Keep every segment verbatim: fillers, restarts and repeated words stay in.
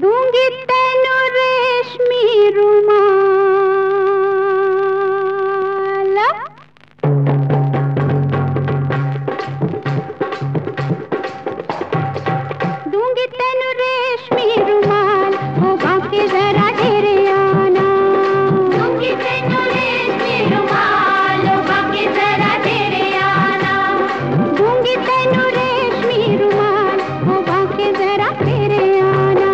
दूंगी तेनू रेशमी रुमाल। दूंगी तेनू रेशमी रुमाल, हो बाकी जरा घेरे आना। दूंगी तेनू रेशमी रुमाल, हो बाकी जरा घेरे आना। दूंगी तेनू रेशमी रुमाल, हो बाकी जरा घेरे आना।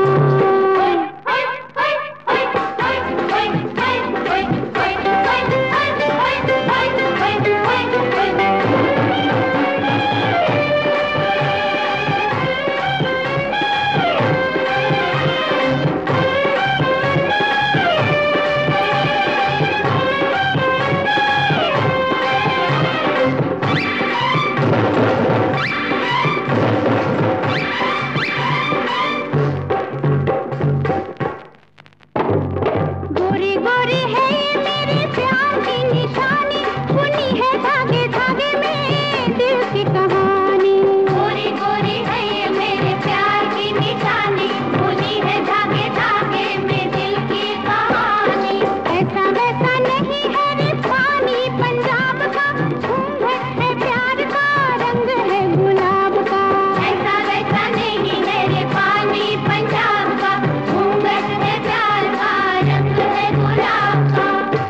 गोरी गोरी है ये मेरे प्यार की निशानी, बुनी है धागे धागे में दिल की कहानी। गोरी गोरी है ये मेरे प्यार की निशानी, बुनी है धागे धागे में दिल की कहानी। ऐसा वैसा नहीं है रे पानी पंजाब का, घूंघट है प्यार का, रंग है गुलाब का। ऐसा वैसा नहीं है रे पानी पंजाब का, घूंघट है प्यार का, रंग है गुलाब का।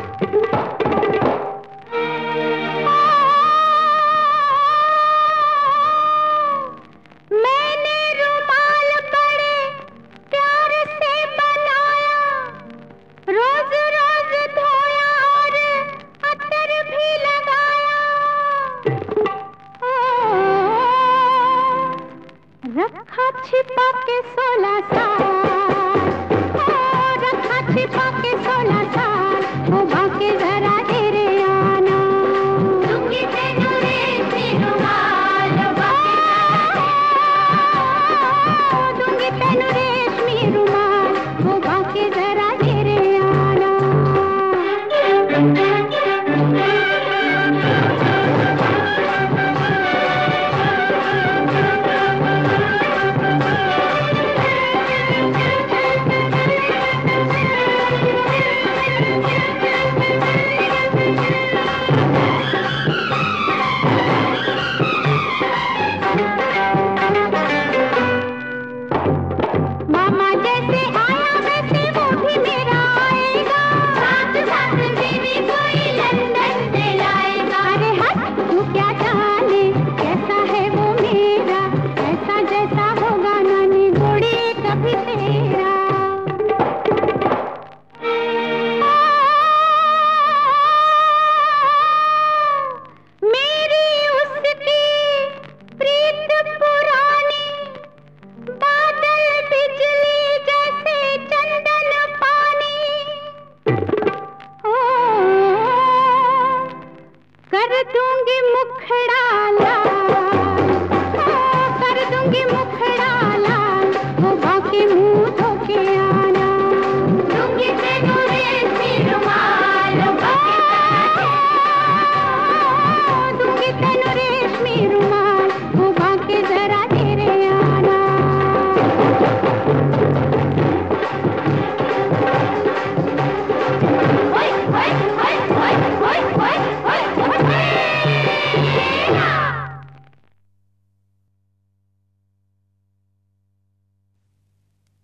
मैंने रुमाल बड़े प्यार से बनाया, रोज रोज धोया और अतर भी लगाया। रखा छिपा के सोलह साल, रखा छिपा के